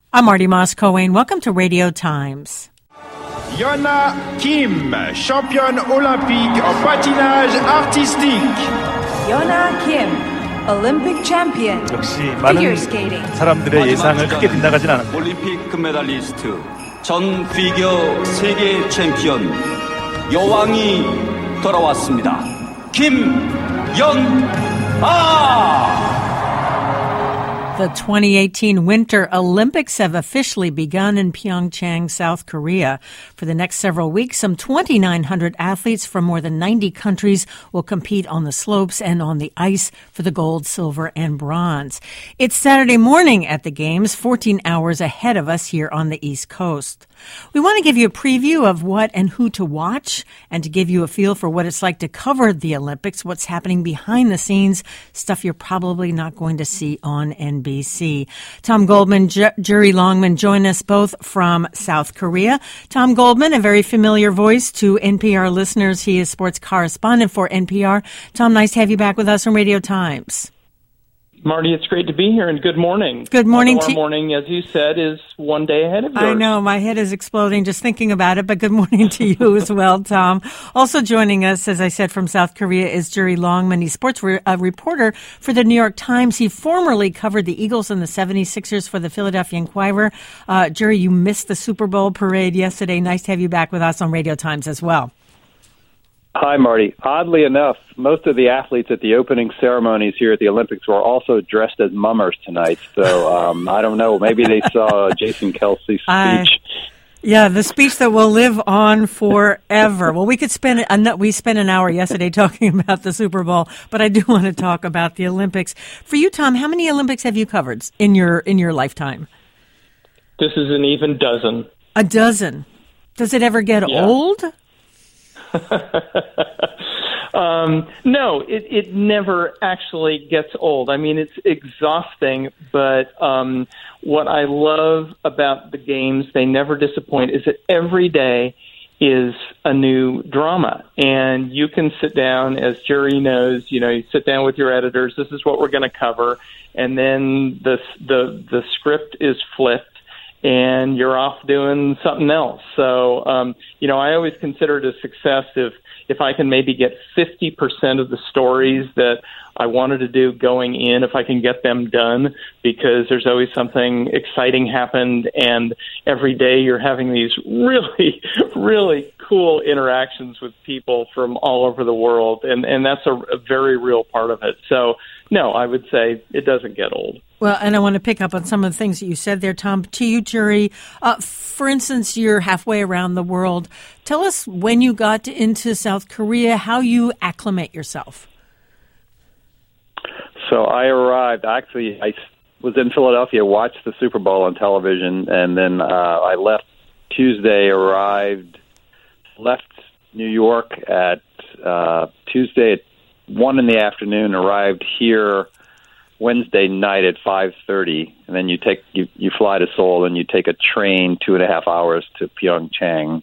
I'm Marty Moss-Cohen. Welcome to Radio Times. Yona Kim, championne olympique en patinage artistique. Yona Kim, Olympic champion. 역시 많은 사람들의 예상을 크게 빗나가진 않았고 올림픽 금메달리스트, 전 피겨 세계 챔피언 여왕이 돌아왔습니다. 김연아! The 2018 Winter Olympics have officially begun in Pyeongchang, South Korea. For the next several weeks, some 2,900 athletes from more than 90 countries will compete on the slopes and on the ice for the gold, silver, and bronze. It's Saturday morning at the Games, 14 hours ahead of us here on the East Coast. We want to give you a preview of what and who to watch and to give you a feel for what it's like to cover the Olympics, what's happening behind the scenes, stuff you're probably not going to see on NBC. Tom Goldman, Jerry Longman join us both from South Korea. Tom Goldman, a very familiar voice to NPR listeners. He is sports correspondent for NPR. Tom, nice to have you back with us on Radio Times. Marty, it's great to be here, and good morning. Good morning. Our morning, as you said, is one day ahead of yours. I know, my head is exploding just thinking about it, but good morning to you as well, Tom. Also joining us, as I said, from South Korea is Jerry Longman. He's sports reporter for the New York Times. He formerly covered the Eagles and the 76ers for the Philadelphia Inquirer. Jerry, you missed the Super Bowl parade yesterday. Nice to have you back with us on Radio Times as well. Hi, Marty. Oddly enough, most of the athletes at the opening ceremonies here at the Olympics were also dressed as mummers tonight. So I don't know. Maybe they saw Jason Kelsey's speech. Yeah, the speech that will live on forever. Well, we spent an hour yesterday talking about the Super Bowl, but I do want to talk about the Olympics. For you, Tom, how many Olympics have you covered in your lifetime? This is an even dozen. A dozen. Does it ever get old? No, it never actually gets old. I mean, it's exhausting, but what I love about the games, they never disappoint, is that every day is a new drama. And you can sit down, as Jerry knows, you sit down with your editors, this is what we're going to cover, and then the script is flipped, and you're off doing something else. So, I always consider it a success if I can maybe get 50% of the stories that I wanted to do going in, if I can get them done, because there's always something exciting happened, and every day you're having these really, really cool interactions with people from all over the world, and that's a very real part of it. So, no, I would say it doesn't get old. Well, and I want to pick up on some of the things that you said there, Tom. To you, Jerry, for instance, you're halfway around the world. Tell us when you got into South Korea, how you acclimate yourself. So I arrived, actually, I was in Philadelphia, watched the Super Bowl on television, and then I left Tuesday, left New York at Tuesday at 1 in the afternoon, arrived here Wednesday night at 5:30, and then you fly to Seoul, and you take a train 2.5 hours to Pyeongchang.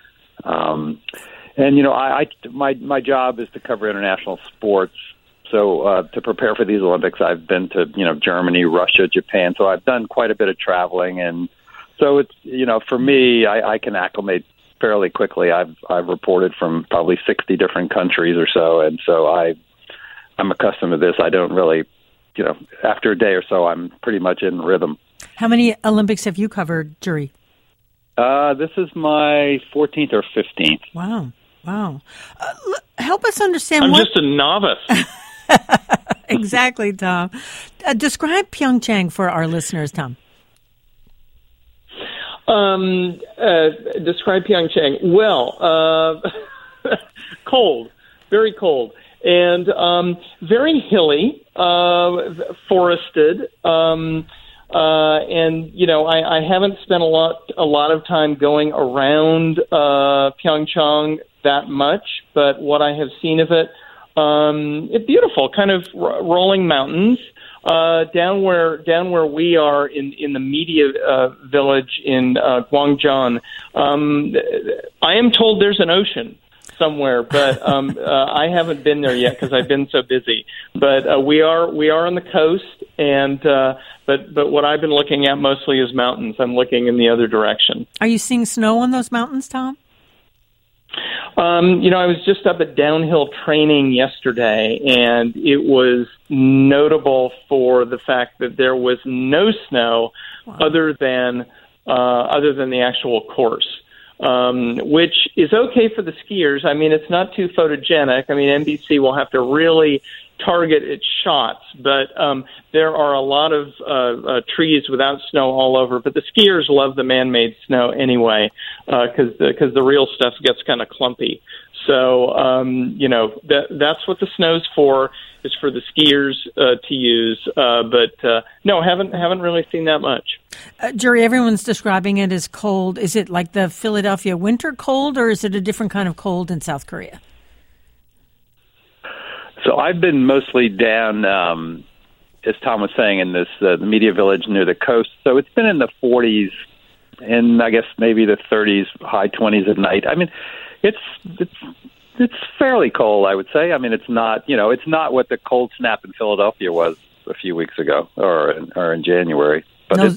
My job is to cover international sports. So to prepare for these Olympics, I've been to Germany, Russia, Japan. So I've done quite a bit of traveling, and so it's for me, I can acclimate fairly quickly. I've reported from probably 60 different countries or so, and so I'm accustomed to this. I don't really. After a day or so, I'm pretty much in rhythm. How many Olympics have you covered, Jerry? This is my 14th or 15th. Wow. Help us understand. I'm just a novice. Exactly, Tom. Describe Pyeongchang for our listeners, Tom. Describe Pyeongchang. Well, cold, very cold. And very hilly, forested, and I haven't spent a lot of time going around Pyeongchang that much, but what I have seen of it, it's beautiful, kind of rolling mountains. Down where we are in the media village in Gwangjang, I am told there's an ocean. somewhere, but I haven't been there yet because I've been so busy. But we are on the coast, and but what I've been looking at mostly is mountains. I'm looking in the other direction. Are you seeing snow on those mountains, Tom? I was just up at downhill training yesterday, and it was notable for the fact that there was no snow other than the actual course, which is okay for the skiers. I mean, it's not too photogenic. I mean, NBC will have to really target its shots, but there are a lot of trees without snow all over. But the skiers love the man-made snow anyway, because the real stuff gets kind of clumpy. So that's what the snow's for, is for the skiers to use. But no, haven't really seen that much. Jerry, everyone's describing it as cold. Is it like the Philadelphia winter cold, or is it a different kind of cold in South Korea? So I've been mostly down, as Tom was saying, in this the media village near the coast. So it's been in the 40s and I guess maybe the 30s, high 20s at night. I mean, it's fairly cold, I would say. I mean, it's not what the cold snap in Philadelphia was a few weeks ago or in January. But it's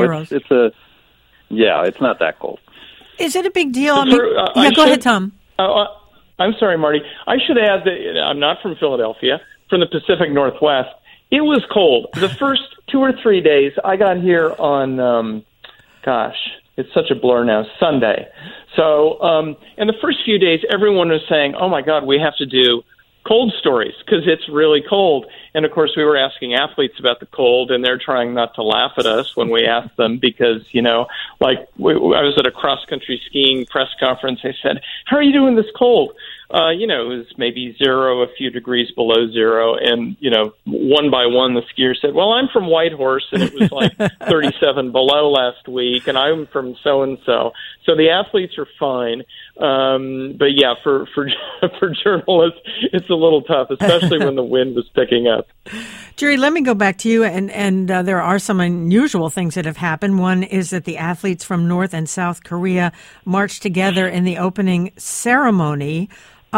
not that cold. Is it a big deal? Go ahead, Tom. I'm sorry, Marty. I should add that I'm not from Philadelphia, from the Pacific Northwest. It was cold. The first 2 or 3 days, I got here on, it's such a blur now, Sunday. So, and the first few days, everyone was saying, oh, my God, we have to do cold stories because it's really cold. And, of course, we were asking athletes about the cold, and they're trying not to laugh at us when we asked them because, I was at a cross-country skiing press conference. They said, how are you doing this cold? It was maybe zero, a few degrees below zero. And, one by one, the skier said, well, I'm from Whitehorse, and it was like 37 below last week, and I'm from so-and-so. So the athletes are fine. But, yeah, for journalists, it's a little tough, especially when the wind was picking up. Jerry, let me go back to you, and there are some unusual things that have happened. One is that the athletes from North and South Korea marched together in the opening ceremony.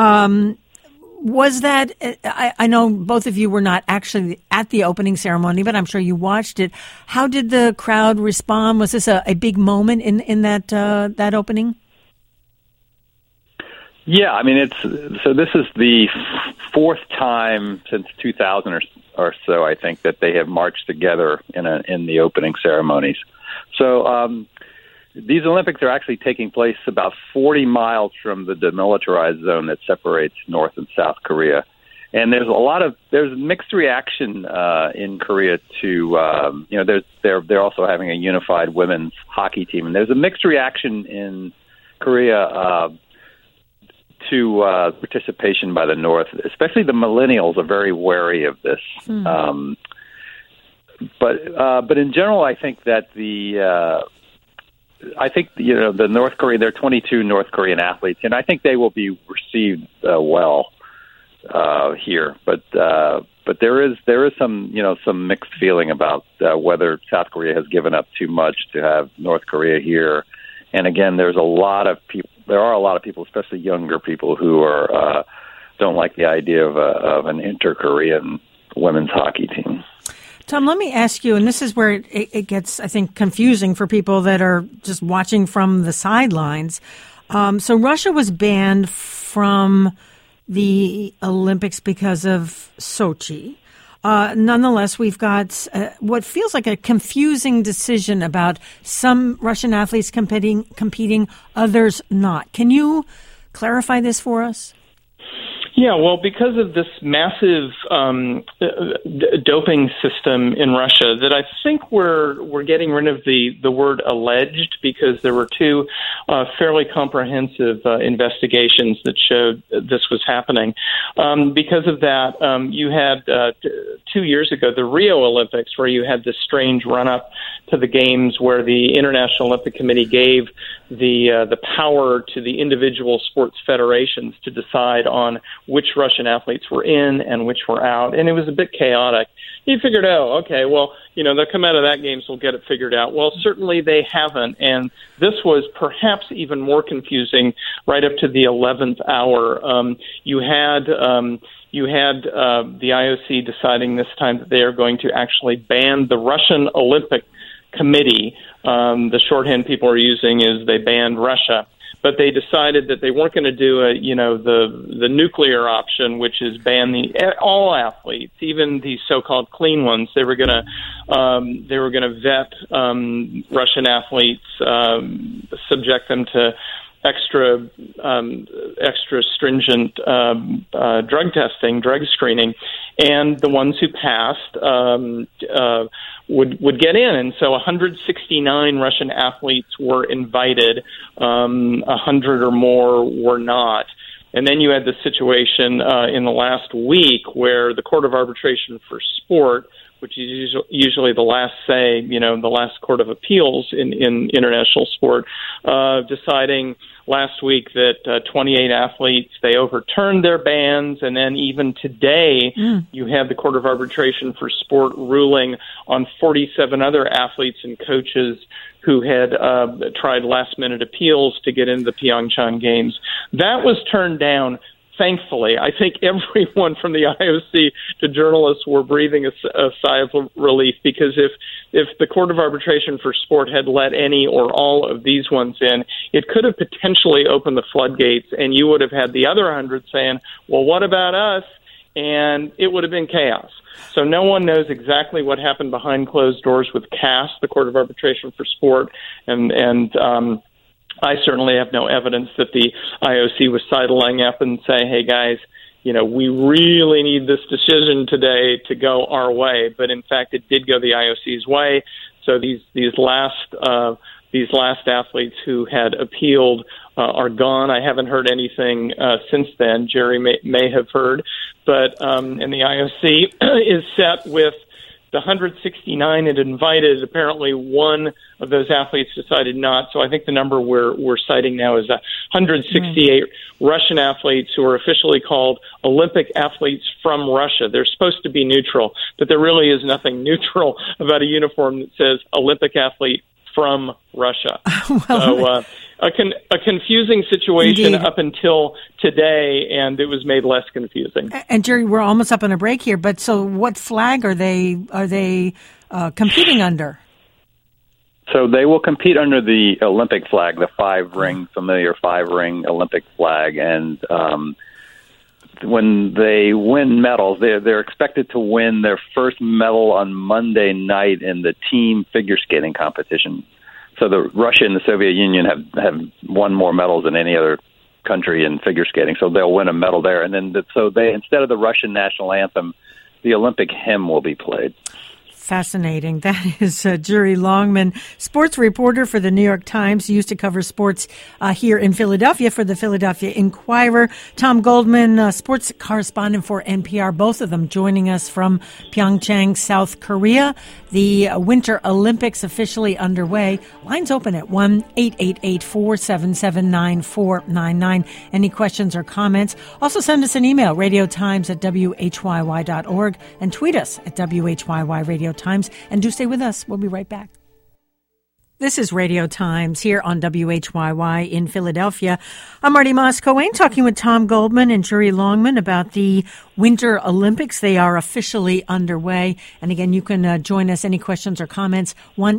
Was that, I know both of you were not actually at the opening ceremony, but I'm sure you watched it. How did the crowd respond? Was this a big moment in that opening? Yeah, I mean, this is the fourth time since 2000 or so, I think, that they have marched together in the opening ceremonies. So these Olympics are actually taking place about 40 miles from the demilitarized zone that separates North and South Korea. And there's mixed reaction in Korea to they're also having a unified women's hockey team, and there's a mixed reaction in Korea to participation by the North, especially the millennials are very wary of this. But in general, I think that the North Korea, there are 22 North Korean athletes, and I think they will be received well here. But there is some mixed feeling about whether South Korea has given up too much to have North Korea here. And again, there are a lot of people, especially younger people, who don't like the idea of an inter-Korean women's hockey team. Tom, let me ask you, and this is where it gets, I think, confusing for people that are just watching from the sidelines. So Russia was banned from the Olympics because of Sochi. Nonetheless, we've got what feels like a confusing decision about some Russian athletes competing, others not. Can you clarify this for us? Yeah, well, because of this massive doping system in Russia, that I think we're getting rid of the word alleged, because there were two fairly comprehensive investigations that showed this was happening. Because of that, you had 2 years ago the Rio Olympics, where you had this strange run-up to the games where the International Olympic Committee gave the power to the individual sports federations to decide on which Russian athletes were in and which were out. And it was a bit chaotic. he figured, okay, well, they'll come out of that game, so we'll get it figured out. Well, certainly they haven't, and this was perhaps even more confusing right up to the 11th hour. You had the IOC deciding this time that they are going to actually ban the Russian Olympic Committee. The shorthand people are using is they banned Russia. But they decided that they weren't going to do the nuclear option, which is ban all athletes, even the so-called clean ones. They were going to vet Russian athletes, subject them to extra stringent drug testing, drug screening, and the ones who passed would get in. And so 169 Russian athletes were invited, 100 or more were not. And then you had the situation in the last week where the Court of Arbitration for Sport, which is usually the last say, the last court of appeals in international sport, deciding last week that 28 athletes, they overturned their bans. And then even today, you have the Court of Arbitration for Sport ruling on 47 other athletes and coaches who had tried last-minute appeals to get into the Pyeongchang Games. That was turned down. Thankfully, I think everyone from the IOC to journalists were breathing a sigh of relief, because if the Court of Arbitration for Sport had let any or all of these ones in, it could have potentially opened the floodgates, and you would have had the other 100 saying, well, what about us? And it would have been chaos. So no one knows exactly what happened behind closed doors with CAS, the Court of Arbitration for Sport, and I certainly have no evidence that the IOC was sidling up and saying, hey, guys, we really need this decision today to go our way. But, in fact, it did go the IOC's way. So these last athletes who had appealed are gone. I haven't heard anything since then. Jerry may have heard. But and the IOC is set with the 169 it invited. Apparently one of those athletes decided not. So I think the number we're citing now is 168 Russian athletes who are officially called Olympic athletes from Russia. They're supposed to be neutral, but there really is nothing neutral about a uniform that says Olympic athlete from Russia. So a confusing situation Indeed. Up until today, and it was made less confusing. And Jerry, we're almost up on a break here, but so what flag are they competing under? So they will compete under the Olympic flag, the familiar five-ring Olympic flag, and when they win medals, they're expected to win their first medal on Monday night in the team figure skating competition. So the Russia and the Soviet Union have won more medals than any other country in figure skating, so they'll win a medal there. And then instead of the Russian national anthem, the Olympic hymn will be played. Fascinating. That is Jerry Longman, sports reporter for the New York Times. He used to cover sports here in Philadelphia for the Philadelphia Inquirer. Tom Goldman, sports correspondent for NPR, both of them joining us from Pyeongchang, South Korea. The Winter Olympics officially underway. Lines open at 1-888-477-9499. Any questions or comments? Also send us an email, radiotimes@whyy.org, and tweet us at WHYY Radio Times. And do stay with us. We'll be right back. This is Radio Times here on WHYY in Philadelphia. I'm Marty Moss-Coane talking with Tom Goldman and Jerry Longman about the Winter Olympics. They are officially underway. And again, you can join us. Any questions or comments?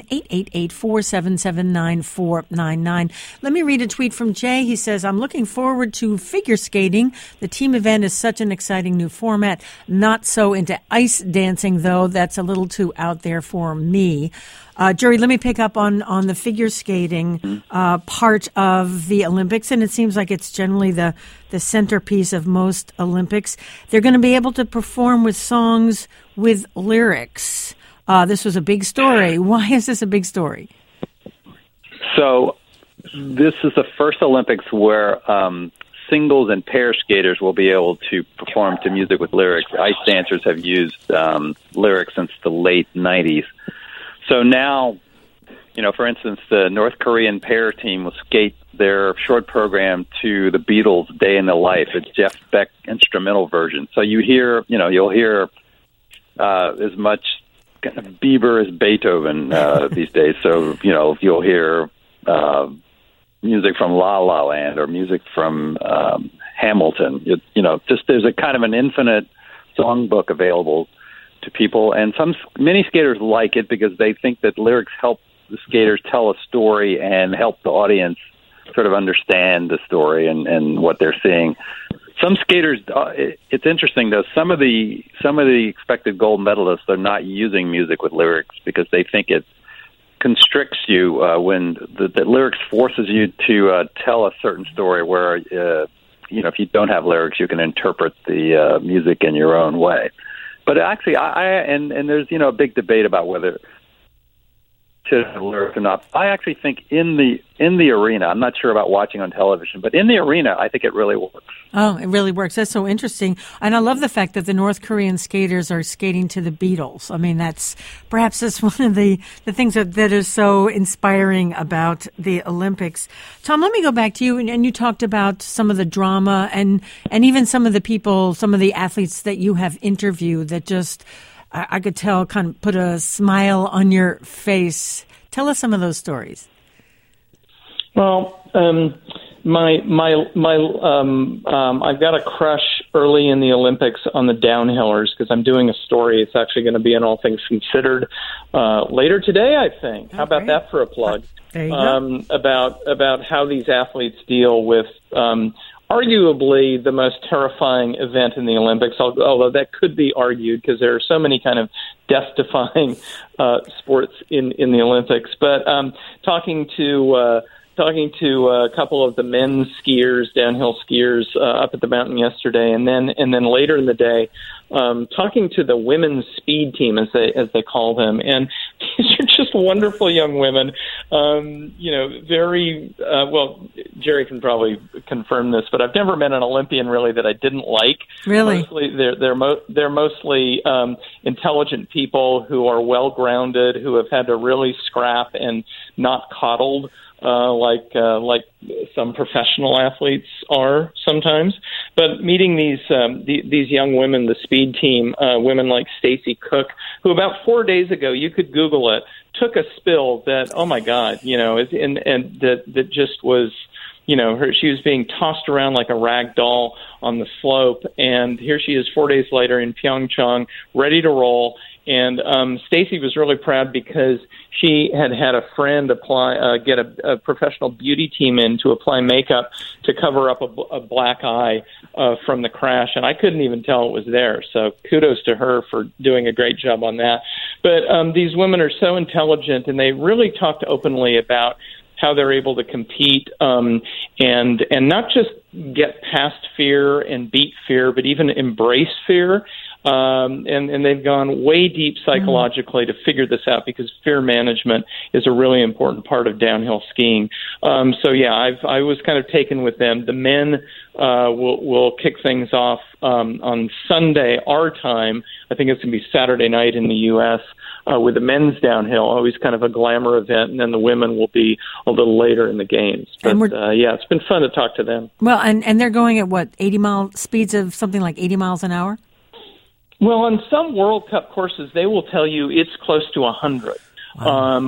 1-888-477-9499. Let me read a tweet from Jay. He says, I'm looking forward to figure skating. The team event is such an exciting new format. Not so into ice dancing, though. That's a little too out there for me. Jerry, let me pick up on the figure skating part of the Olympics, and it seems like it's generally the centerpiece of most Olympics. They're going to be able to perform with songs with lyrics. This was a big story. Why is this a big story? So this is the first Olympics where singles and pair skaters will be able to perform to music with lyrics. Ice dancers have used lyrics since the late 90s. So now, for instance, the North Korean pair team will skate their short program to the Beatles' Day in the Life. It's Jeff Beck instrumental version. So you'll hear as much kind of Bieber as Beethoven these days. So, you'll hear music from La La Land or music from Hamilton. Just there's a kind of an infinite songbook available to people. And many skaters like it because they think that lyrics help the skaters tell a story and help the audience sort of understand the story and what they're seeing. Some skaters, it's interesting though. Some of the expected gold medalists are not using music with lyrics because they think it constricts you when the lyrics forces you to tell a certain story. Where if you don't have lyrics, you can interpret the music in your own way. But actually, and there's a big debate about whether to have lyrics or not. I actually think in the arena, I'm not sure about watching on television, but in the arena, I think it really works. Oh, it really works. That's so interesting. And I love the fact that the North Korean skaters are skating to the Beatles. I mean, that's one of the things that is so inspiring about the Olympics. Tom, let me go back to you. And you talked about some of the drama and even some of the people, some of the athletes that you have interviewed that just, I could tell, kind of put a smile on your face. Tell us some of those stories. Well, I've got a crush early in the Olympics on the downhillers because I'm doing a story. It's actually going to be on All Things Considered later today, I think. How about that for a plug? There you go. About how these athletes deal with arguably the most terrifying event in the Olympics, although that could be argued because there are so many kind of death-defying sports in the Olympics. But talking to a couple of the men's skiers, downhill skiers, up at the mountain yesterday, and then later in the day, talking to the women's speed team, as they call them, and these are just wonderful young women. Very well. Jerry can probably confirm this, but I've never met an Olympian really that I didn't like. Really, mostly, they're mostly intelligent people who are well grounded, who have had to really scrap and not coddled. Like some professional athletes are sometimes, but meeting these young women, the speed team, women like Stacy Cook, who about 4 days ago, you could Google it, took a spill that, oh my God, and that just was, she was being tossed around like a rag doll on the slope, and here she is 4 days later in Pyeongchang, ready to roll. And Stacy was really proud because she had a friend get a professional beauty team in to apply makeup to cover up a black eye from the crash, and I couldn't even tell it was there. So kudos to her for doing a great job on that. But these women are so intelligent, and they really talked openly about how they're able to compete and not just get past fear and beat fear, but even embrace fear. And they've gone way deep psychologically to figure this out because fear management is a really important part of downhill skiing. So yeah, I was kind of taken with them. The men will kick things off on Sunday, our time. I think it's going to be Saturday night in the U.S. With the men's downhill, always kind of a glamour event, and then the women will be a little later in the games. But yeah, it's been fun to talk to them. Well, and they're going at what, 80-mile speeds of something like 80 miles an hour? Well, on some World Cup courses, they will tell you it's close to 100. Wow.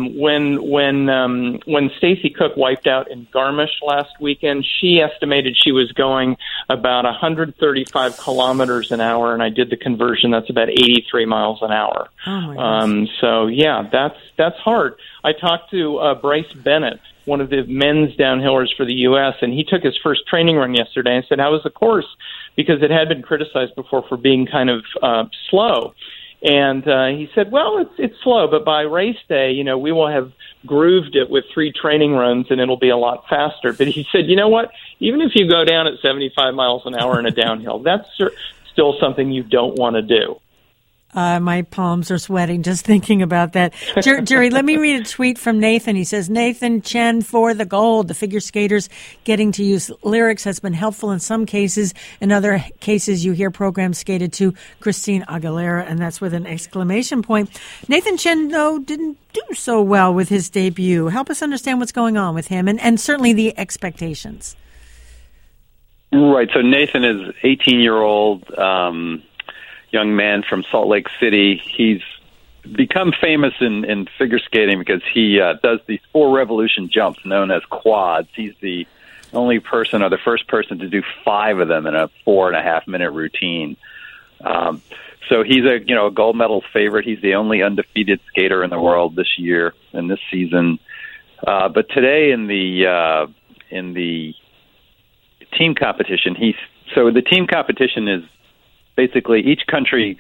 When Stacy Cook wiped out in Garmisch last weekend, she estimated she was going about 135 kilometers an hour, and I did the conversion. That's about 83 miles an hour. Oh my gosh. So yeah, that's hard. I talked to Bryce Bennett, one of the men's downhillers for the U.S., and he took his first training run yesterday. I said, "How was the course?" Because it had been criticized before for being kind of slow. And he said, well, it's slow, but by race day, we will have grooved it with 3 training runs, and it'll be a lot faster. But he said, you know what? Even if you go down at 75 miles an hour in a downhill, that's still something you don't want to do. My palms are sweating just thinking about that. Jerry, let me read a tweet from Nathan. He says, Nathan Chen for the gold. The figure skaters getting to use lyrics has been helpful in some cases. In other cases, you hear programs skated to Christine Aguilera, and that's with an exclamation point. Nathan Chen, though, didn't do so well with his debut. Help us understand what's going on with him and certainly the expectations. Right. So Nathan is 18-year-old, young man from Salt Lake City. He's become famous in figure skating because he does these 4 revolution jumps known as quads. He's the only person or the first person to do 5 of them in a 4.5-minute routine. So he's a gold medal favorite. He's the only undefeated skater in the world this year and this season. But today in the team competition, the team competition is basically each country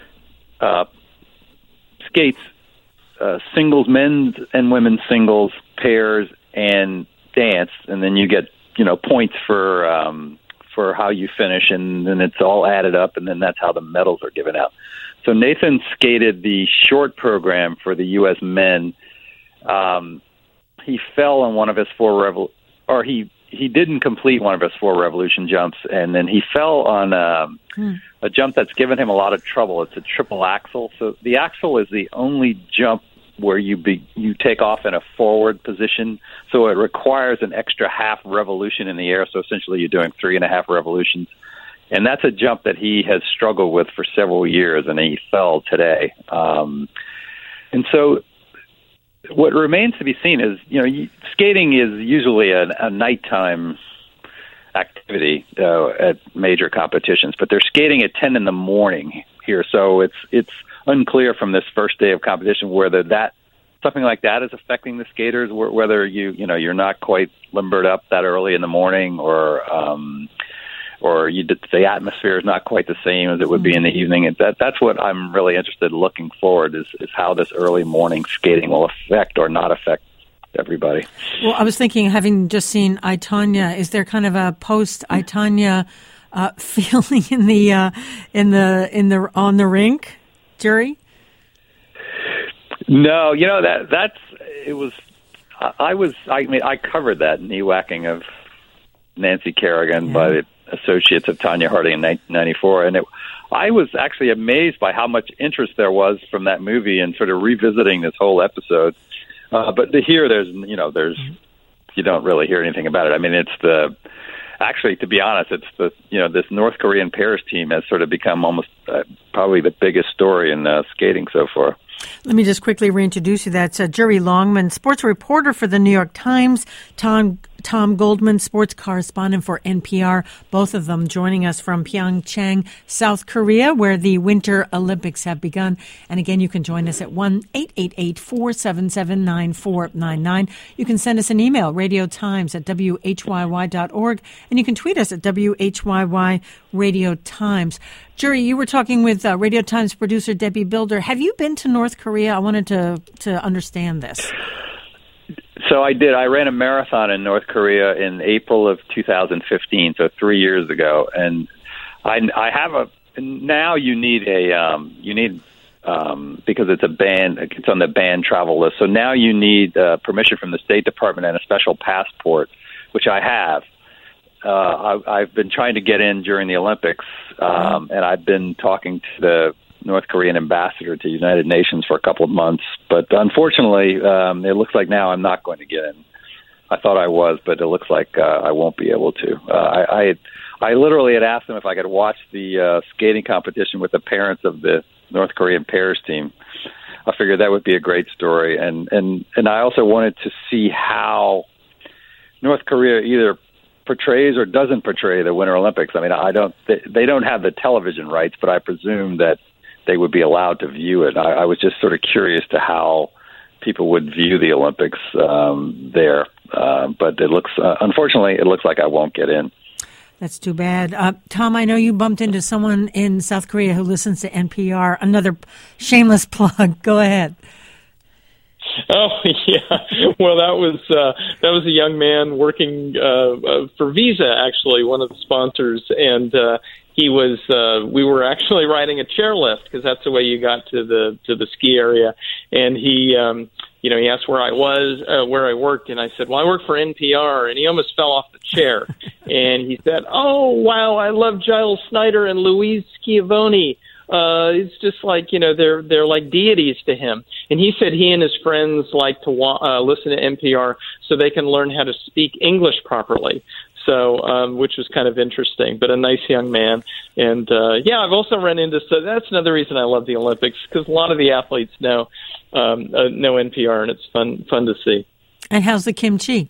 skates singles, men's and women's singles, pairs, and dance, and then you get points for how you finish, and then it's all added up, and then that's how the medals are given out. So Nathan skated the short program for the U.S. men. He fell on one of his 4 he didn't complete one of his 4 revolution jumps, and then he fell on a jump that's given him a lot of trouble. It's a triple axel. So the axel is the only jump where you take off in a forward position. So it requires an extra half revolution in the air. So essentially you're doing 3.5 revolutions. And that's a jump that he has struggled with for several years, and he fell today. And so what remains to be seen is, skating is usually a nighttime activity at major competitions, but they're skating at 10 in the morning here. So it's unclear from this first day of competition whether something like that is affecting the skaters, whether you're not quite limbered up that early in the morning, or the atmosphere is not quite the same as it would be in the evening. That's what I'm really interested in looking forward is how this early morning skating will affect or not affect everybody. Well, I was thinking, having just seen I, Tonya, is there kind of a post I, Tonya feeling on the rink, Jerry? No, I covered that knee whacking of Nancy Kerrigan by the associates of Tonya Harding in 1994, and I was actually amazed by how much interest there was from that movie and sort of revisiting this whole episode. But here, you don't really hear anything about it. I mean, to be honest, it's this North Korean pairs team has sort of become almost probably the biggest story in skating so far. Let me just quickly reintroduce you. That's Jerry Longman, sports reporter for the New York Times, Tom Goldman, sports correspondent for NPR, both of them joining us from Pyeongchang, South Korea, where the Winter Olympics have begun. And again, you can join us at 1-888-477-9499. You can send us an email, radiotimes@whyy.org, and you can tweet us at WHYY Radio Times. Jerry, you were talking with Radio Times producer Debbie Builder. Have you been to North Korea? I wanted to understand this. So I did. I ran a marathon in North Korea in April of 2015, so 3 years ago. And I have now you need because it's it's on the banned travel list. So now you need permission from the State Department and a special passport, which I have. I've been trying to get in during the Olympics, and I've been talking to the North Korean ambassador to the United Nations for a couple of months. But unfortunately, it looks like now I'm not going to get in. I thought I was, but it looks like I won't be able to. I literally had asked them if I could watch the skating competition with the parents of the North Korean pairs team. I figured that would be a great story. And I also wanted to see how North Korea either portrays or doesn't portray the Winter Olympics. I mean, they don't have the television rights, but I presume that they would be allowed to view it. I was just sort of curious to how people would view the Olympics there. But unfortunately, it looks like I won't get in. That's too bad. Tom, I know you bumped into someone in South Korea who listens to NPR. Another shameless plug. Go ahead. Oh yeah, well that was a young man working for Visa, actually, one of the sponsors, and he was. We were actually riding a chairlift because that's the way you got to the ski area, and he. He asked where I was, where I worked, and I said, well, I work for NPR, and he almost fell off the chair. And he said, oh, wow, I love Giles Snyder and Louise Schiavone. It's just like, they're like deities to him. And he said he and his friends like to listen to NPR so they can learn how to speak English properly. So, which was kind of interesting, but a nice young man. And, I've also run into, so that's another reason I love the Olympics, because a lot of the athletes know NPR, and it's fun to see. And how's the kimchi?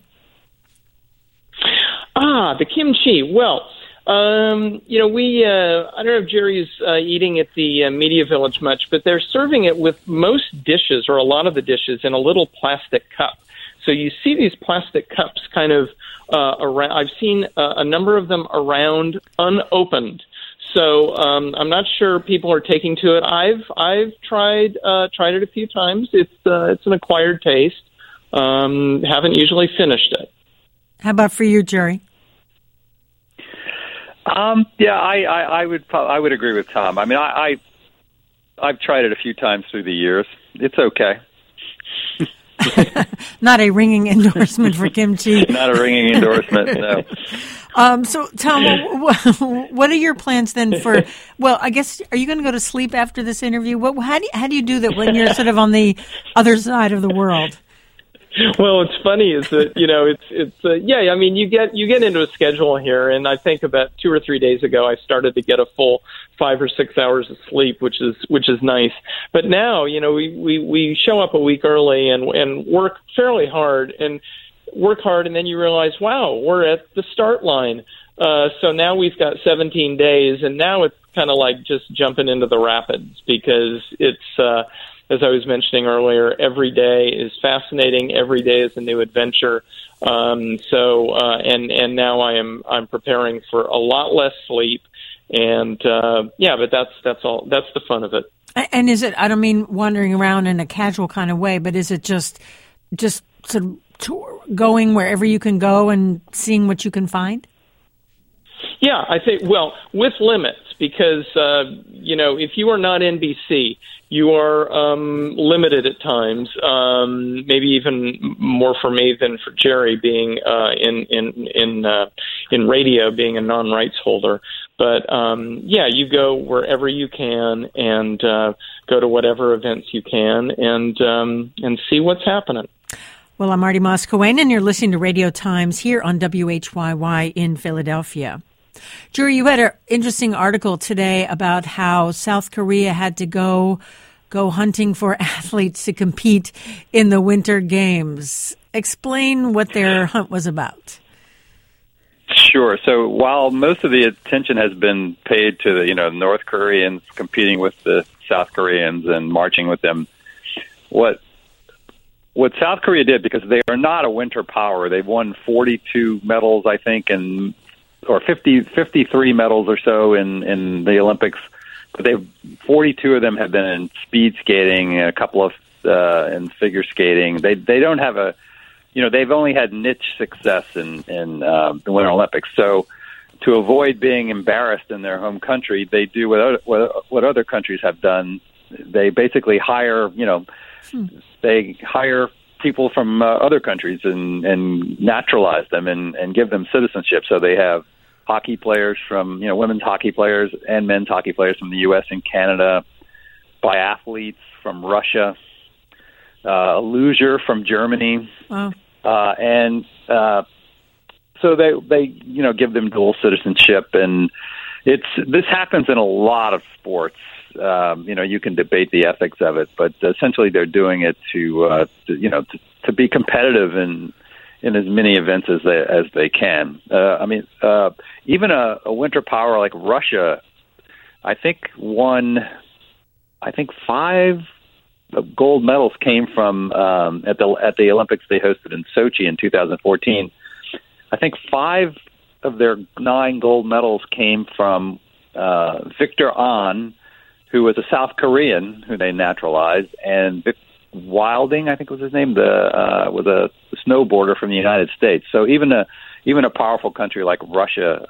The kimchi. Well, we, I don't know if Jerry's eating at the Media Village much, but they're serving it with most dishes, or a lot of the dishes, in a little plastic cup. So you see these plastic cups kind of around. I've seen a number of them around unopened. So I'm not sure people are taking to it. I've tried it a few times. It's an acquired taste. Haven't usually finished it. How about for you, Jerry? I would agree with Tom. I mean, I've tried it a few times through the years. It's okay. Not a ringing endorsement for kimchi. Not a ringing endorsement, no. So, Tom, what are your plans then for? Well, I guess, are you going to go to sleep after this interview? How do you do that when you're sort of on the other side of the world? Well, what's funny is that, I mean, you get into a schedule here, and I think about 2 or 3 days ago, I started to get a full 5 or 6 hours of sleep, which is nice. But now, we show up a week early and work fairly hard, and then you realize, wow, we're at the start line. So now we've got 17 days, and now it's kind of like just jumping into the rapids, because it's, as I was mentioning earlier, every day is fascinating. Every day is a new adventure. And now I'm preparing for a lot less sleep. And but that's all. That's the fun of it. And is it? I don't mean wandering around in a casual kind of way, but is it just sort of going wherever you can go and seeing what you can find? Yeah, I think, well, with limits, because, if you are not NBC, you are limited at times, maybe even more for me than for Jerry, being in radio, being a non-rights holder. But, you go wherever you can, and go to whatever events you can, and see what's happening. Well, I'm Marty Moss-Coane, and you're listening to Radio Times here on WHYY in Philadelphia. Jerry, you had an interesting article today about how South Korea had to go hunting for athletes to compete in the Winter Games. Explain what their hunt was about. Sure. So while most of the attention has been paid to the North Koreans competing with the South Koreans and marching with them, what South Korea did, because they are not a winter power, they've won 42 medals, I think, or 53 medals or so in the Olympics. But 42 of them have been in speed skating, and a couple of in figure skating. They don't have they've only had niche success in the Winter Olympics. So to avoid being embarrassed in their home country, they do what other countries have done. They basically hire people from other countries and naturalize them and give them citizenship. So they have hockey players from, women's hockey players and men's hockey players from the U.S. and Canada, biathletes from Russia, a luger from Germany. Wow. So they give them dual citizenship, and this happens in a lot of sports. You can debate the ethics of it, but essentially they're doing it to be competitive in as many events as they can. Even a winter power like Russia, I think won 5 gold medals came from at the Olympics they hosted in Sochi in 2014. I think 5 of their 9 gold medals came from Victor Ahn, who was a South Korean who they naturalized, and Vic Wilding, I think was his name, was a snowboarder from the United States. So even a powerful country like Russia,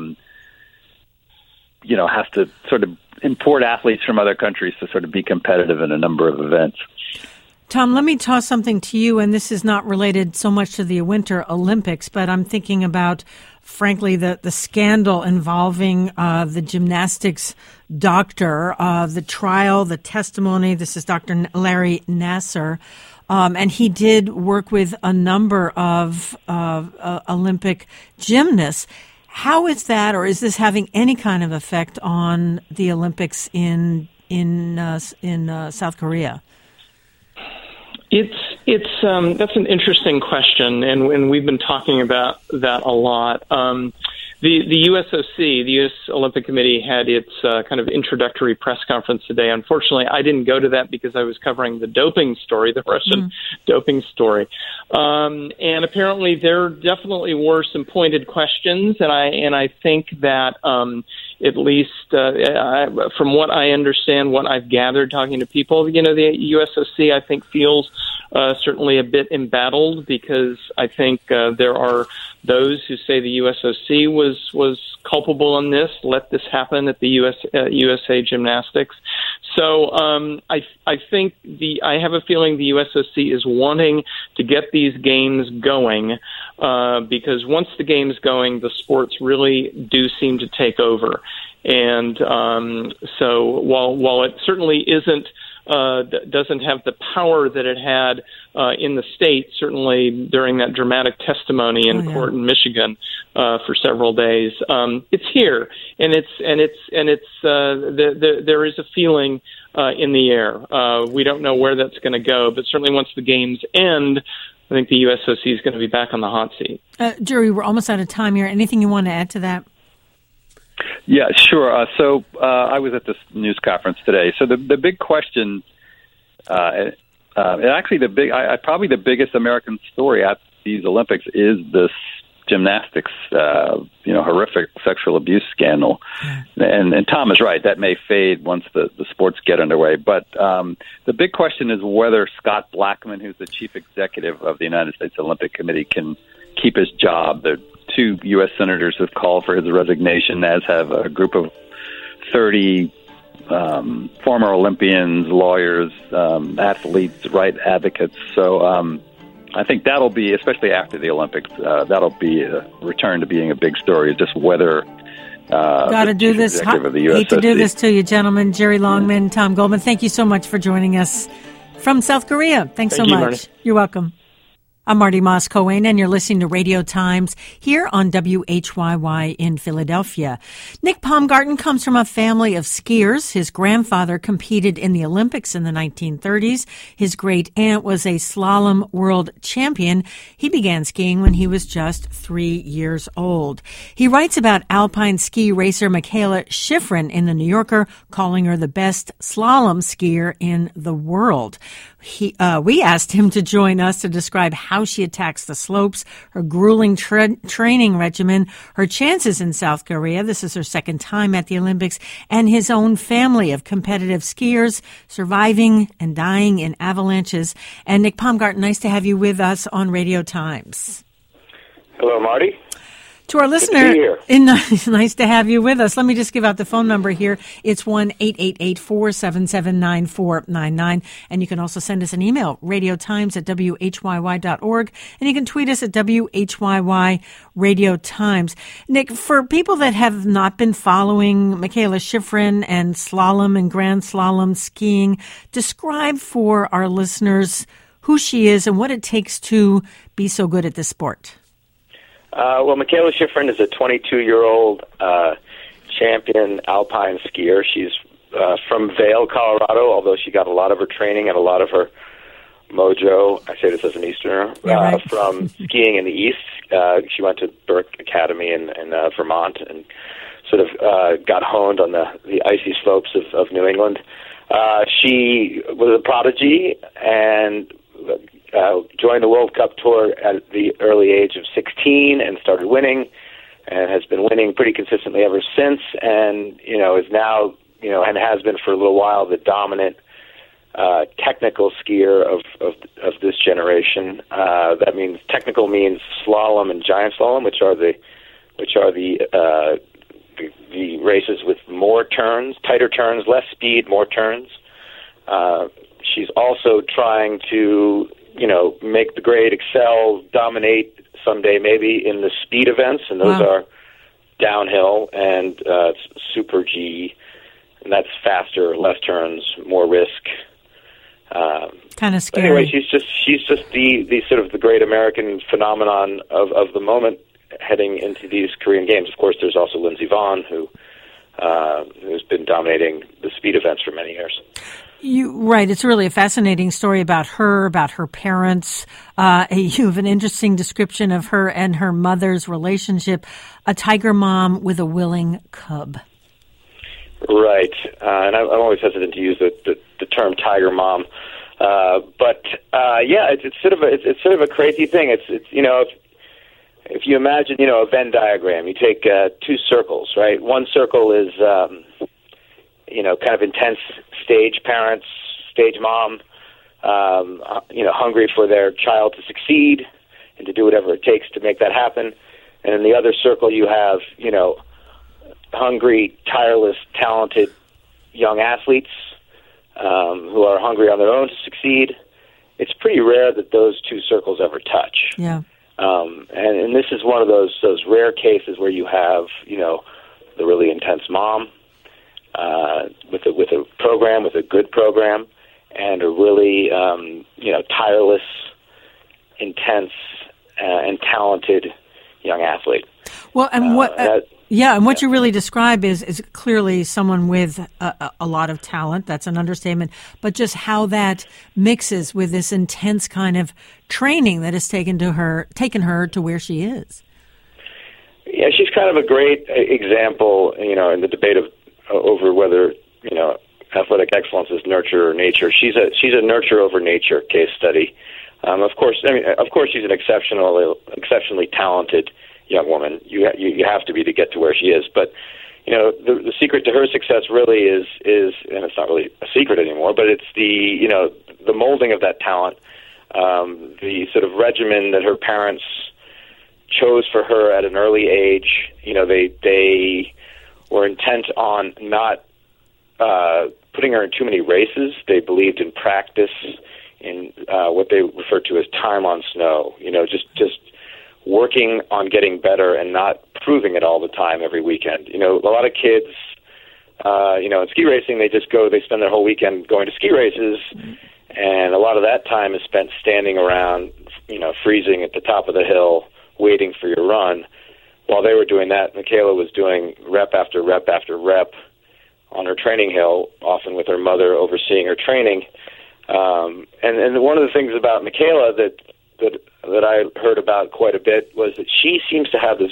has to sort of import athletes from other countries to sort of be competitive in a number of events. Tom, let me toss something to you, and this is not related so much to the Winter Olympics, but I'm thinking about, frankly, the scandal involving the gymnastics doctor, the trial, the testimony. This is Dr. Larry Nassar. And he did work with a number of Olympic gymnasts. How is that, or is this having any kind of effect on the Olympics in South Korea? That's an interesting question, and we've been talking about that a lot. The USOC, the U.S. Olympic Committee, had its kind of introductory press conference today. Unfortunately, I didn't go to that because I was covering the doping story, the Russian doping story. And apparently there definitely were some pointed questions, and I think that at least from what I understand, what I've gathered talking to people, the USOC, I think, feels certainly a bit embattled, because I think there are those who say the USOC was culpable in this, let this happen at the USA Gymnastics. So I think I have a feeling the USOC is wanting to get these games going, because once the game's going, the sports really do seem to take over. And so while it certainly doesn't have the power that it had in the state, certainly during that dramatic testimony in court in Michigan for several days, it's here, and there is a feeling in the air. We don't know where that's going to go, but certainly once the games end, I think the USOC is going to be back on the hot seat. Jerry, we're almost out of time here. Anything you want to add to that? Yeah, sure. So I was at this news conference today. So the big question, and actually probably the biggest American story at these Olympics is this gymnastics, horrific sexual abuse scandal. And Tom is right. That may fade once the sports get underway. But the big question is whether Scott Blackmun, who's the chief executive of the United States Olympic Committee, can keep his job. The 2 U.S. senators have called for his resignation, as have a group of 30 former Olympians, lawyers, athletes, right advocates. So I think that'll be, especially after the Olympics, that'll be a return to being a big story, just whether got to do this. Hate to do this to you, gentlemen. Jerry Longman, Tom Goldman, thank you so much for joining us from South Korea. Thanks so much. Marty. You're welcome. I'm Marty Moss-Cohen, and you're listening to Radio Times here on WHYY in Philadelphia. Nick Baumgarten comes from a family of skiers. His grandfather competed in the Olympics in the 1930s. His great-aunt was a slalom world champion. He began skiing when he was just 3 years old. He writes about alpine ski racer Mikaela Shiffrin in The New Yorker, calling her the best slalom skier in the world. We asked him to join us to describe how she attacks the slopes, her grueling training regimen, her chances in South Korea. This is her second time at the Olympics, and his own family of competitive skiers surviving and dying in avalanches. And Nick Baumgarten, nice to have you with us on Radio Times. Hello, Marty. To our listener, nice to have you with us. Let me just give out the phone number here. It's 1-888-477-9499. And you can also send us an email, radiotimes@whyy.org. And you can tweet us at WHYY Radio Times. Nick, for people that have not been following Mikaela Shiffrin and slalom and grand slalom skiing, describe for our listeners who she is and what it takes to be so good at this sport. Well, Mikaela Shiffrin is a 22-year-old champion alpine skier. She's from Vail, Colorado, although she got a lot of her training and a lot of her mojo, I say this as an Easterner, from skiing in the East. She went to Burke Academy in Vermont and sort of got honed on the icy slopes of New England. She was a prodigy and joined the World Cup Tour at the early age of 16 and started winning, and has been winning pretty consistently ever since, and is now and has been for a little while the dominant technical skier of this generation. That means technical means slalom and giant slalom, which are the races with more turns, tighter turns, less speed, more turns. She's also trying to make the grade, excel, dominate someday maybe in the speed events, and those are downhill and Super G, and that's faster, less turns, more risk, Kind of scary. Anyway, she's just the sort of the great American phenomenon of the moment heading into these Korean Games. Of course, there's also Lindsey Vonn, who's been dominating the speed events for many years. Right. It's really a fascinating story about her parents. You have an interesting description of her and her mother's relationship, a tiger mom with a willing cub. Right. And I'm always hesitant to use the term tiger mom. But it's sort of a crazy thing. It's if you imagine, a Venn diagram, you take two circles, right? One circle is, kind of intense stage parents, stage mom, hungry for their child to succeed and to do whatever it takes to make that happen. And in the other circle, you have, hungry, tireless, talented young athletes who are hungry on their own to succeed. It's pretty rare that those two circles ever touch. Yeah. And this is one of those rare cases where you have, the really intense mom with a program, with a good program, and a really, tireless, intense, and talented young athlete. Well, and what you really describe is clearly someone with a lot of talent. That's an understatement. But just how that mixes with this intense kind of training that has taken her to where she is. Yeah, she's kind of a great example, in the debate over whether, athletic excellence is nurture or nature. She's a nurture over nature case study. Of course, she's an exceptionally talented young woman. You have to be to get to where she is. But the secret to her success really is, and it's not really a secret anymore, but it's the molding of that talent, the sort of regimen that her parents chose for her at an early age. They were intent on not putting her in too many races. They believed in practice, in what they referred to as time on snow. Just working on getting better and not proving it all the time every weekend. A lot of kids, in ski racing, they spend their whole weekend going to ski races, and a lot of that time is spent standing around, freezing at the top of the hill, waiting for your run. While they were doing that, Michaela was doing rep after rep after rep on her training hill, often with her mother overseeing her training. And one of the things about Michaela that I heard about quite a bit was that she seems to have this,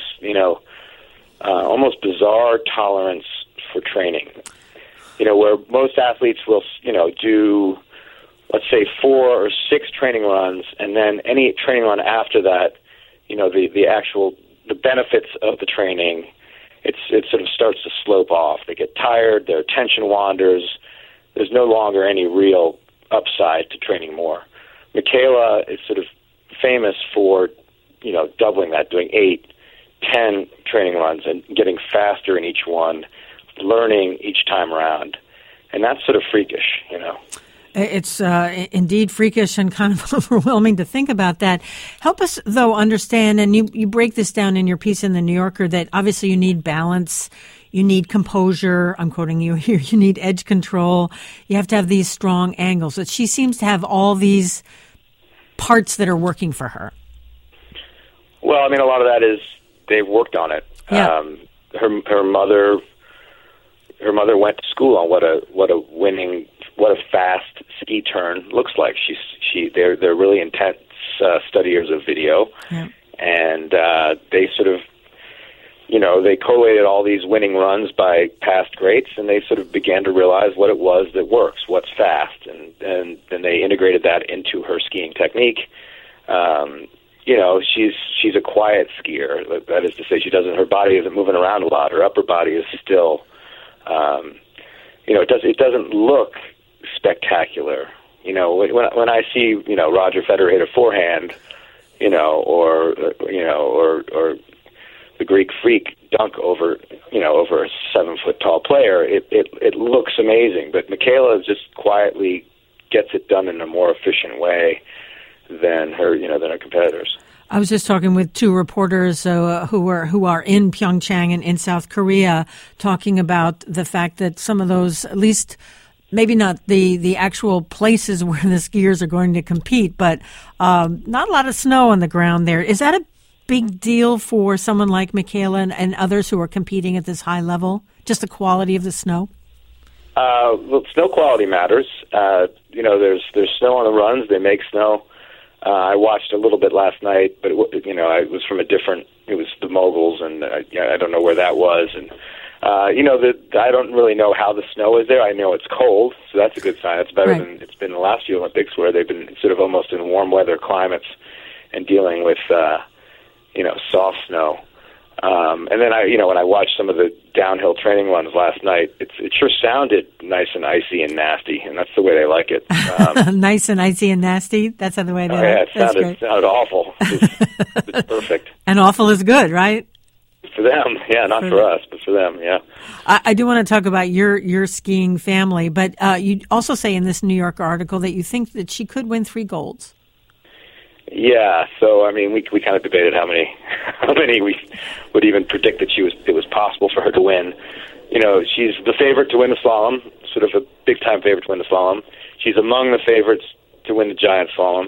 almost bizarre tolerance for training. Where most athletes will, do, let's say, 4 or 6 training runs, and then any training run after that, the benefits of the training, it sort of starts to slope off. They get tired, their attention wanders. There's no longer any real upside to training more. Michaela is sort of famous for, doubling that, doing 8, 10 training runs and getting faster in each one, learning each time around. And that's sort of freakish, It's indeed freakish and kind of overwhelming to think about that. Help us, though, understand, and you break this down in your piece in The New Yorker, that obviously you need balance, you need composure, I'm quoting you here, you need edge control, you have to have these strong angles. But she seems to have all these parts that are working for her. Well, a lot of that is they've worked on it. Yeah. Her mother went to school on what a fast ski turn looks like. They're really intense studiers of video, yeah. And they sort of, they collated all these winning runs by past greats, and they sort of began to realize what it was that works, what's fast, and then they integrated that into her skiing technique. She's a quiet skier. That is to say, her body isn't moving around a lot. Her upper body is still, it doesn't look spectacular. When I see, Roger Federer hit a forehand, or the Greek Freak dunk over a 7-foot tall player, it looks amazing. But Michaela just quietly gets it done in a more efficient way than her competitors. I was just talking with 2 reporters who are in Pyeongchang and in South Korea, talking about the fact that some of those, at least maybe not the actual places where the skiers are going to compete, but not a lot of snow on the ground there. Is that a big deal for someone like Michaela and others who are competing at this high level? Just the quality of the snow? Well, snow quality matters. There's snow on the runs. They make snow. I watched a little bit last night, but it was from it was the moguls, and I don't know where that was. And I don't really know how the snow is there. I know it's cold, so that's a good sign. It's better than it's been the last few Olympics, where they've been sort of almost in warm weather climates and dealing with soft snow. And then when I watched some of the downhill training runs last night, it sure sounded nice and icy and nasty, and that's the way they like it. Nice and icy and nasty? That's the way they like it? Yeah, it sounded awful. It's perfect. And awful is good, right? For them, yeah, not for us, but for them, yeah. I do want to talk about your skiing family, but you also say in this New York article that you think that she could win 3 golds. Yeah, so I mean, we kind of debated how many we would even predict that it was possible for her to win. She's the favorite to win the slalom, sort of a big time favorite to win the slalom. She's among the favorites to win the giant slalom.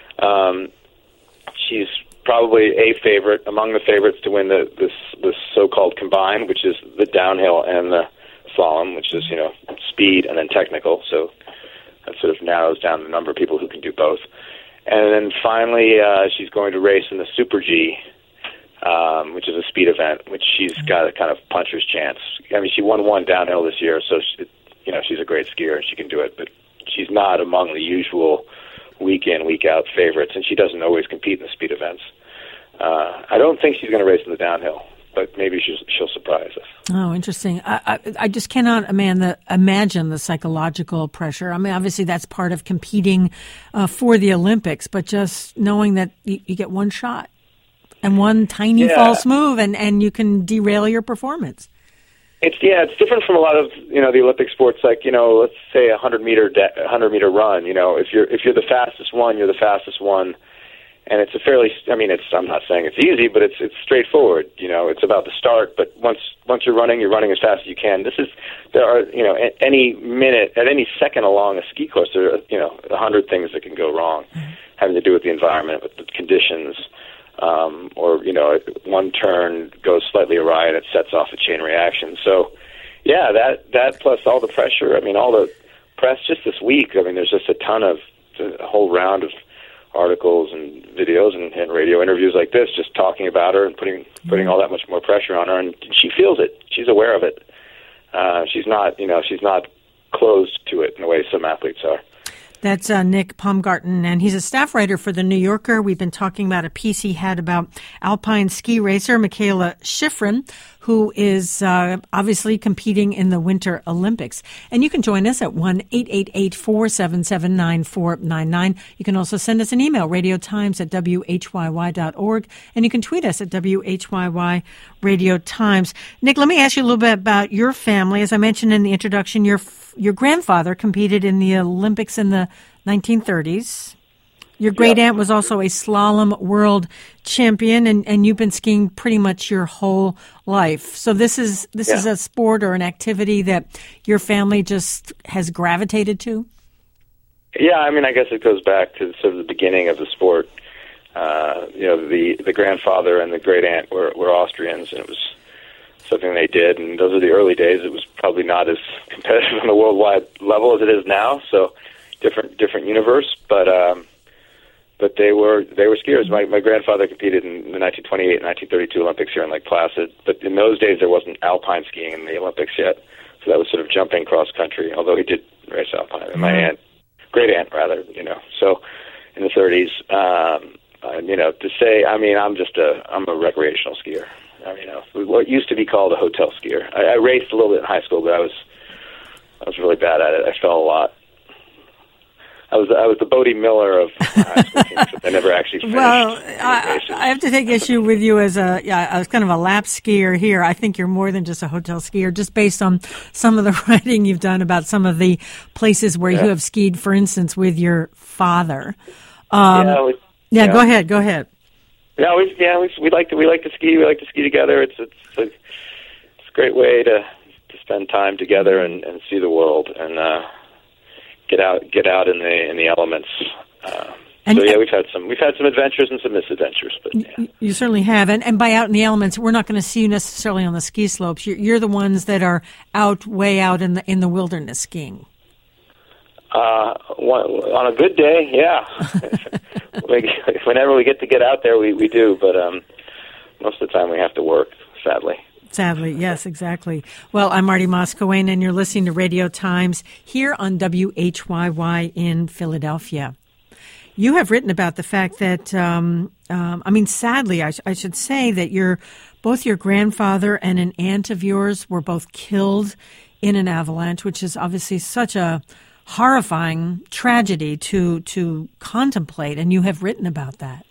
She's probably a favorite among the favorites to win this so-called combined, which is the downhill and the slalom, which is speed and then technical. So that sort of narrows down the number of people who can do both. And then finally, she's going to race in the Super G, which is a speed event, which she's got a kind of puncher's chance. I mean, she won 1 downhill this year, so she's a great skier and she can do it. But she's not among the usual week in, week out favorites, and she doesn't always compete in the speed events. I don't think she's going to race in the downhill, but maybe she'll surprise us. Oh, interesting. I just cannot imagine the psychological pressure. I mean, obviously that's part of competing for the Olympics, but just knowing that you get one shot and one tiny false move and you can derail your performance. It's different from a lot of the Olympic sports, like let's say a 100-meter run. If you're the fastest one, you're the fastest one. And it's I'm not saying it's easy, but it's straightforward. It's about the start, but once you're running as fast as you can. There are, at any minute, at any second along a ski course, there are, 100 things that can go wrong, having to do with the environment, with the conditions, or, one turn goes slightly awry and it sets off a chain reaction. So, yeah, that plus all the pressure, all the press just this week, there's just a whole round of articles and videos and radio interviews like this, just talking about her and putting all that much more pressure on her, and she feels it. She's aware of it. She's not closed to it in the way some athletes are. That's Nick Baumgarten, and he's a staff writer for The New Yorker. We've been talking about a piece he had about alpine ski racer Mikaela Shiffrin, who is obviously competing in the Winter Olympics. And you can join us at 1-888-477-9499. You can also send us an email, radiotimes@whyy.org, and you can tweet us at WHYY Radio Times. Nick, let me ask you a little bit about your family. As I mentioned in the introduction, your grandfather competed in the Olympics in the 1930s. Your great-aunt was also a slalom world champion, and you've been skiing pretty much your whole life. So this is a sport or an activity that your family just has gravitated to? Yeah, I guess it goes back to sort of the beginning of the sport. The grandfather and the great-aunt were Austrians, and it was something they did, and those are the early days. It was probably not as competitive on a worldwide level as it is now, so different universe, but they were skiers. My grandfather competed in the 1928 and 1932 Olympics here in Lake Placid, but in those days there wasn't alpine skiing in the Olympics yet, so that was sort of jumping cross country, although he did race alpine. And my great-aunt rather, so in the 30s, to say, I'm a recreational skier. What used to be called a hotel skier. I raced a little bit in high school, but I was really bad at it. I fell a lot. I was the Bodie Miller of high school teams, but I never actually finished. Well, I have to take issue with you as I was kind of a lap skier here. I think you're more than just a hotel skier, just based on some of the writing you've done about some of the places where you have skied, for instance, with your father. Go ahead. Yeah, we like to ski. We like to ski together. It's a great way to spend time together and see the world. And get out in the elements. We've had some adventures and some misadventures, but yeah. You certainly have. And by out in the elements, we're not going to see you necessarily on the ski slopes. You're the ones that are way out in the wilderness skiing. On a good day, yeah. Whenever we get out there, we do. But most of the time, we have to work. Sadly, yes, exactly. Well, I'm Marty Moss-Coane, and you're listening to Radio Times here on WHYY in Philadelphia. You have written about the fact that, sadly, I should say that both your grandfather and an aunt of yours were both killed in an avalanche, which is obviously such a horrifying tragedy to contemplate, and you have written about that.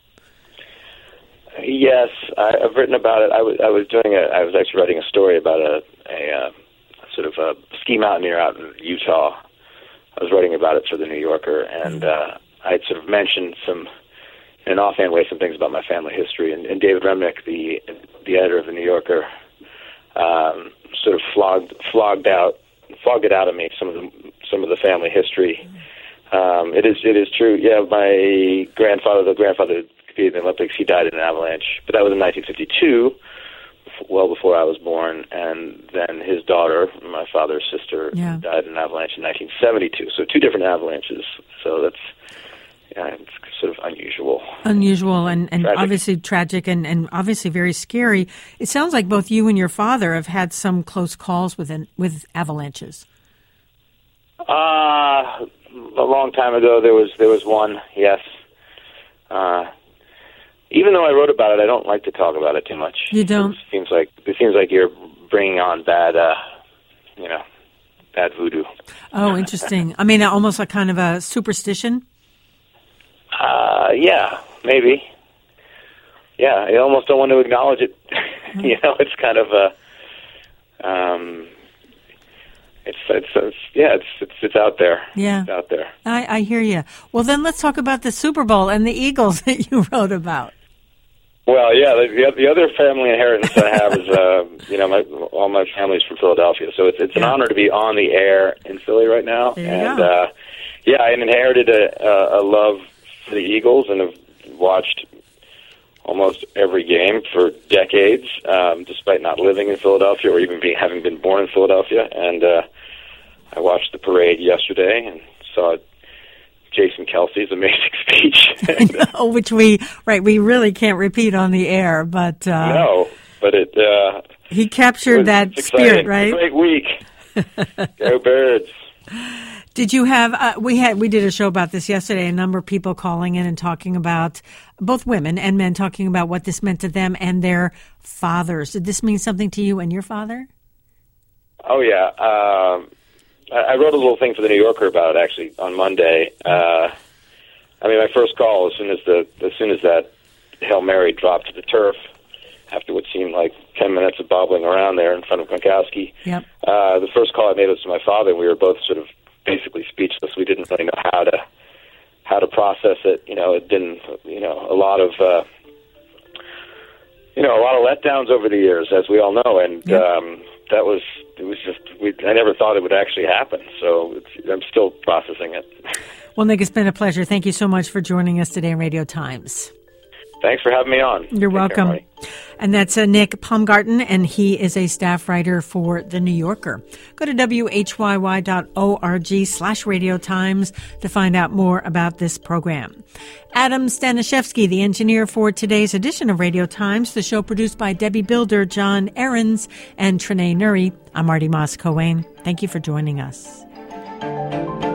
Yes, I've written about it. I was actually writing a story about a sort of a ski mountaineer out in Utah. I was writing about it for the New Yorker, and I'd sort of mentioned in an offhand way, some things about my family history, and David Remnick, the editor of the New Yorker, sort of flogged it out of me, some of the family history. It is true. Yeah, my grandfather, the grandfather who competed in the Olympics, he died in an avalanche, but that was in 1952, well before I was born. And then his daughter, my father's sister, died in an avalanche in 1972. So 2 different avalanches. So that's it's sort of unusual. Unusual and tragic. Obviously tragic and obviously very scary. It sounds like both you and your father have had some close calls with avalanches. A long time ago, there was one. Yes. Even though I wrote about it, I don't like to talk about it too much. You don't? It seems like you're bringing on bad voodoo. Oh, interesting. I mean, almost like kind of a superstition. Yeah, maybe. Yeah, I almost don't want to acknowledge it. It's kind of it's out there. Yeah, it's out there. I hear you. Well, then let's talk about the Super Bowl and the Eagles that you wrote about. Well, yeah, the other family inheritance I have is, all my family's from Philadelphia, so it's an honor to be on the air in Philly right now. I inherited a love for the Eagles and have watched almost every game for decades, despite not living in Philadelphia or even having been born in Philadelphia. And I watched the parade yesterday and saw Jason Kelce's amazing speech. Which we really can't repeat on the air, but no, but he captured that spirit, right? Great week. Go Birds. Did you have? We did a show about this yesterday. A number of people calling in and talking about, both women and men, talking about what this meant to them and their fathers. Did this mean something to you and your father? Oh yeah, I wrote a little thing for the New Yorker about it actually on Monday. My first call as soon as that Hail Mary dropped to the turf after what seemed like 10 minutes of bobbling around there in front of Gronkowski. Yep. The first call I made was to my father, and we were both sort of basically speechless. We didn't really know how to process it. It didn't. A lot of letdowns over the years, as we all know, and I never thought it would actually happen. So I'm still processing it. Well, Nick, it's been a pleasure. Thank you so much for joining us today on Radio Times. Thanks for having me on. You're welcome. And that's Nick Baumgarten, and he is a staff writer for The New Yorker. Go to WHYY.org/Radio Times to find out more about this program. Adam Stanishevsky, the engineer for today's edition of Radio Times, the show produced by Debbie Builder, John Ahrens, and Trinae Nuri. I'm Marty Moss-Coane. Thank you for joining us.